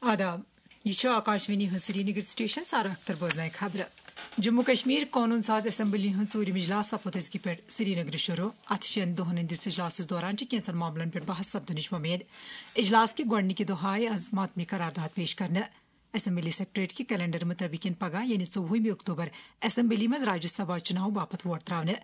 آداب یہ Akashvani Hind Srinagar station Sara Akhtar بوزن خبر جموں کشمیر قانون ساز اسمبلی ہند ژوٗرِم اجلاس سپُد أزکہِ پٮ۪ٹھ سری نگر شروع اتھ 6 دۄہن ہندس اجلاسس دوران کینژن معاملن پٮ۪ٹھ بحث سپدنٕچ وۄمید اجلاس کہِ گۄڈنِکہِ دۄہ آیہِ آز ماتمی قرارداد پیش کرنہٕ اسمبلی سیکریٹریٹ کہِ کیلنڈر مطٲبق پگہ یعنی 24 اکتوبر اسمبلی منٛز راجیہ سبھا چُناو باپت ووٹ تراونہٕ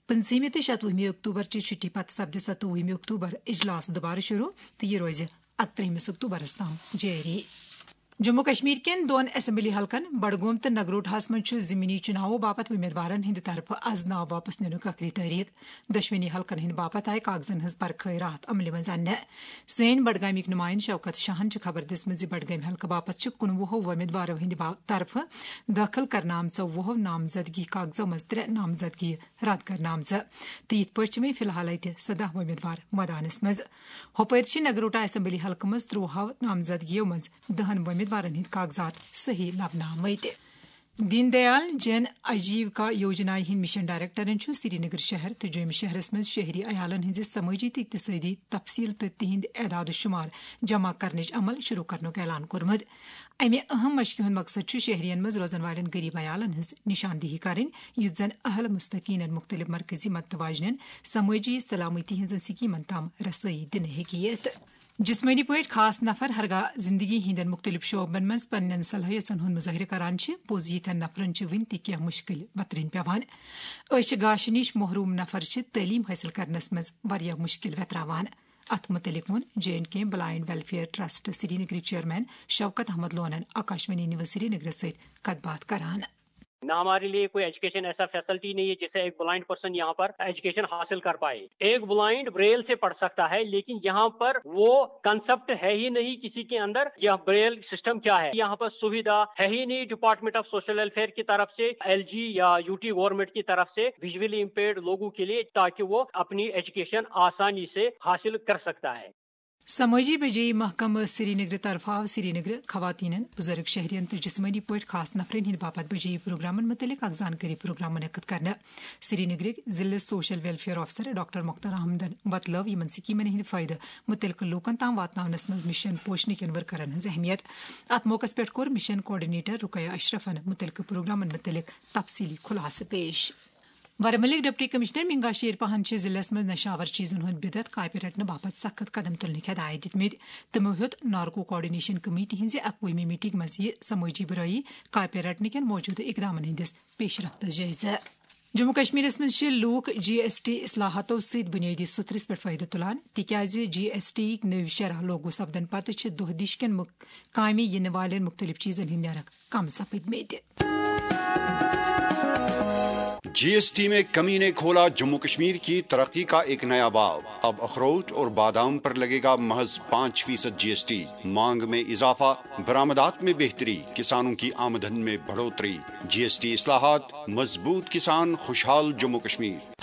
25 تہٕ 26 اکتوبر چہِ چھُٹی پتہٕ سپدِ 27 اکتوبر اجلاس دوبارٕ شروع تہٕ یہِ روزِ 31 اکتوبرس تام جٲری جموں کشمیر کٮ۪ن 2 اسمبلی حلقن بڈگوم تہٕ نگروٹاہس منٛز چھُ ضمنی چُناوو باپت امیدوارن ہٕنٛدِ طرفہٕ آز ناو واپس نِنُک ٲخری تٲریخ دۄشوٕنی حلقن ہٕنٛدِ باپت آیہِ کاغذن ہٕنٛز پرکھٲے راحت عملہِ منٛز اننہٕ سٲنۍ بڈگامٕکۍ نُمایِنٛدٕ شوکت شاہن چھِ خبر دِژمٕژ زِ بڈگامہِ حلقہٕ باپت چھِ 19 امیدوارو ہٕنٛدِ طرفہٕ دٲخل کرنہٕ آمژو 20 نامزدگی کاغذو منٛز 3 نامزدگی رد کرنہٕ آمژٕ تہٕ یِتھ پٲٹھۍ چھِ وۄنۍ فی الحال اتہِ 17 امیدوار مٲدانس منٛز ہُپٲرۍ چھِ نگروٹا اسمبلی حلقہٕ منٛز 13 نامزدگیو منٛز 10 امیدوارن ہٕنٛدۍ کاغذات صحیح لبنہٕ آمٕتۍ دین دیال جن آجیوکا یوجنایہِ ہٕنٛدۍ مشن ڈائریکٹرن چھُ سری نگر شہر تہٕ جوٚمہِ شہرس منٛز شہری عیالن ہٕنٛزِ سمٲجی تہٕ اقتصٲدی تفصیل تہٕ تِہنٛدِ اعداد و شمار جمع کرنٕچ عمل شروع کرنُک اعلان کوٚرمُت امہِ اہم مشقہِ ہُنٛد مقصد چھُ شہرین منٛز روزن والٮ۪ن غریب عیالن ہٕنٛز نشاندہی کرٕنۍ یُتھ زن اہل مستحقینن مختلف مرکزی مدتہٕ واجنٮ۪ن سمٲجی سلامتی ہٕنٛزن سکیٖمن تام رسٲیی دِنہٕ ہیٚکہِ یِتھ جسمٲنی پٲٹھۍ خاص نفر ہرگاہ زندگی ہٕنٛدٮ۪ن مختلف شعبن منٛز پننٮ۪ن صلٲحیژن ہُنٛد مظٲہرٕ کران چھِ پوٚز یِتھٮ۪ن نفرن چھِ وُنہِ تہِ کینٛہہ مُشکِل وترٕنۍ پیوان أچھ گاشہِ نِش محروٗم نفر چھِ تعلیٖم حٲصِل کرنس منٛز واریاہ مُشکِل ویتراوان اتھ متعلق ووٚن JNK بلایِنڈ ویلفیئر ٹرسٹ سری نگرٕکۍ چیئرمین شوکت احمد لونن آکاشوانی نیوز سری نگرس سۭتۍ کتھ باتھ کران نہ ہمارے لیے کوئی ایجوکیشن ایسا فیسلٹی نہیں ہے جسے ایک بلائنڈ پرسن یہاں پر ایجوکیشن حاصل کر پائے ایک بلائنڈ بریل سے پڑھ سکتا ہے لیکن یہاں پر وہ کنسپٹ ہے ہی نہیں کسی کے اندر یہ بریل سسٹم کیا ہے یہاں پر سویدھا ہے ہی نہیں ڈپارٹمنٹ آف سوشل ویلفیئر کی طرف سے LG یا UT گورنمنٹ کی طرف سے ویژولی امپیئرڈ لوگوں کے لیے تاکہ وہ اپنی ایجوکیشن آسانی سے حاصل کر سکتا ہے سمٲجی بجائی محکمہ سری نگر طرفہٕ آو سری نگر خواتینن بزرگ شہرین تہٕ جسمٲنی پٲٹھۍ خاص نفرن ہٕنٛدِ باپت بجائی پروگرامن متعلق اکھ زانکٲری پروگرام منعقد کرنہٕ سری نگرٕکۍ ضلعہٕ social welfare officer doctor Mukhtar احمدن بتلٲو یِمن سکیٖمن ہٕنٛدِ فٲیدٕ مُتعلقہٕ لوٗکن تام واتناونس منٛز مشن پوشنہٕ کٮ۪ن ورکرن ہٕنٛز اہمیت اتھ موقعس پٮ۪ٹھ کوٚر مشن کوآرڈِنیٹر رُقیہ اشرفن مُتعلقہٕ پروگرامن متعلق تفصیلی خُلاصہٕ پیش ورملٕکۍ ڈپٹی کمشنر منگا شیرپاہن چھِ ضلعس منٛز نشاور چیٖزن ہُنٛد بدعت کاپہِ رٹنہٕ باپت سخت قدم تُلنٕکۍ ہدایت دِتمٕتۍ تِمو ہیوٚت نارکو کوآرڈِنیشن کمیٹی ہٕنٛزِ 21 میٹنگ منٛز یہِ سمٲجی برٲیی کاپہِ رٹنہٕ کٮ۪ن موجوٗدٕ اقدامن ہٕنٛدِس پیش رفتس جٲیزٕ جموں کشمیرس منٛز چھِ لوٗکھ GST اصلاحاتو سۭتۍ بُنیٲدی سُتھرس پٮ۪ٹھ فٲیدٕ تُلان تِکیازِ GST یِکۍ نٔوۍ شرح لاگو سپدن پتہٕ چھِ دۄہ دِش کٮ۪ن کامہِ یِنہٕ والٮ۪ن مختلف چیٖزن ہٕنٛدۍ نرخ کم سپٕدمٕتۍ GST میں کمی نے کھولا جموں کشمیر کی ترقی کا ایک نیا باب اب اخروٹ اور بادام پر لگے گا محض 5% GST مانگ میں اضافہ برآمدات میں بہتری کسانوں کی آمدن میں بڑھوتری GST اصلاحات مضبوط کسان خوشحال جموں کشمیر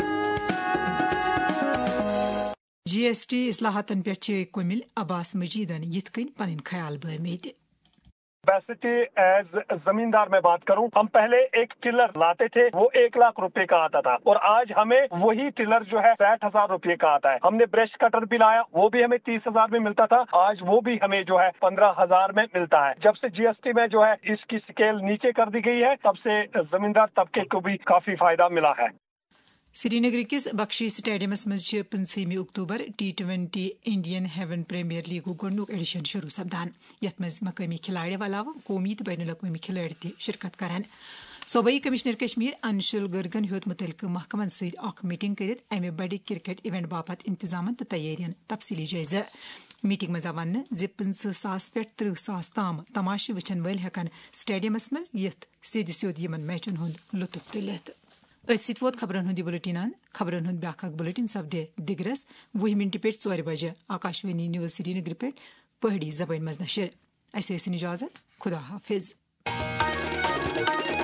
GST اصلاحاتن پٮ۪ٹھ چھِ کُمِل عباس مجیدن یِتھ کٔنۍ پنٕنۍ خیال بٲومٕتۍ ویسے ایز زمیندار میں بات کروں ہم پہلے ایک ٹلر لاتے تھے وہ 1 لاکھ روپے کا آتا تھا اور آج ہمیں وہی ٹلر جو ہے 60,000 روپے کا آتا ہے ہم نے برش کٹر بھی لایا وہ بھی ہمیں 30,000 میں ملتا تھا آج وہ بھی ہمیں جو ہے 15,000 میں ملتا ہے جب سے GST میں جو ہے اس کی سکیل نیچے کر دی گئی ہے تب سے زمیندار طبقے کو بھی کافی فائدہ ملا ہے سری نگر کس بخشی سٹیڈیمس منٛز چھِ 25 اکتوبر T20 انڈین ہیون پریمیئر لیگُک گۄڈنیُک ایڈیشن شروع سپدان یتھ منٛز مقٲمی کھلاڑِ علاوٕ قومی تہٕ بین الاقوٲمی کھلٲڑۍ تہِ شرکت کران صوبائی کمشنر کشمیر انشل گرگن ہیوٚت مُتعلقہٕ محکمن سۭتۍ اکھ میٹنگ کٔرِتھ امہِ بڑِ کرکٹ ایونٹ باپت انتظامن تہٕ تیٲرین تفصیلی جٲیزٕ میٹنگ منٛز آو وننہٕ زِ 15,000 پٮ۪ٹھ 30,000 تام تماشہٕ وٕچھن وٲلۍ ہٮ۪کن سٹیڈیمس منٛز یِتھ سیٚدِ سیوٚد یِمن میچن ہُنٛد لُطُف تُلِتھ أتھۍ سۭتۍ ووت خبرن ہُنٛد یہِ بُلٹِن خبرن ہُنٛد بیٛاکھ اکھ بُلٹِن سپدِ دِگرس 20 پٮ۪ٹھ 4 بجے آکاشوانی نیوز سری نگر پٮ۪ٹھ پہٲڑی زبٲنۍ منٛز نشر اَسہِ ٲسِن اِجازت خدا حافظ